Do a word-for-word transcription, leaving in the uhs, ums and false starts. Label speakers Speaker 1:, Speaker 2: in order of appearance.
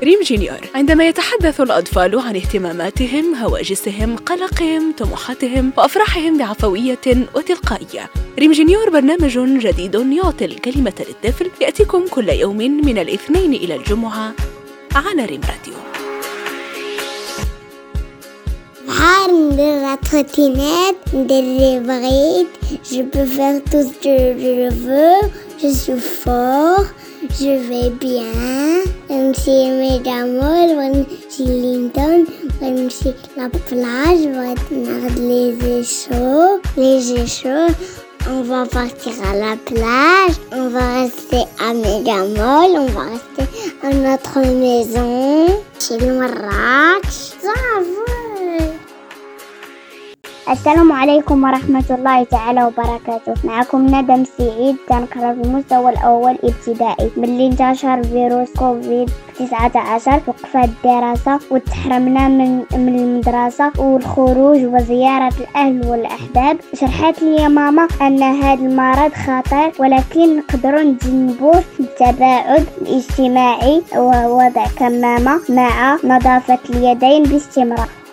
Speaker 1: ريم جونيور. عندما يتحدث الأطفال عن اهتماماتهم، هواجسهم، قلقهم، طموحاتهم وأفراحهم بعفوية وتلقائية. ريم جونيور برنامج جديد يعطي الكلمة للطفل، يأتيكم كل يوم من الاثنين إلى الجمعة على ريم راديو.
Speaker 2: بحال ندير la trottinette, ندير les brides, je peux faire tout ce que je veux, je suis fort, je vais bien. نمشي ميدا مول ونمشي ليندون ونمشي لا plage وناخد les échos, les échos. On va partir à la plage, on va rester à Mega Mall, on va rester à notre maison, chez le Marrakech. Ça va. السلام عليكم ورحمة الله تعالى وبركاته. معكم ندى سعيد، تنقرأ في المستوى الأول ابتدائي. من اللي انتشر فيروس كوفيد تسعة عشر وقف الدراسة وتحرمنا من من المدرسة والخروج وزيارة الأهل والأحباب. شرحت لي ماما أن هذا المرض خطير، ولكن نقدروا نتجنبوه بالتباعد الاجتماعي ووضع كمامة مع نظافة اليدين باستمرار.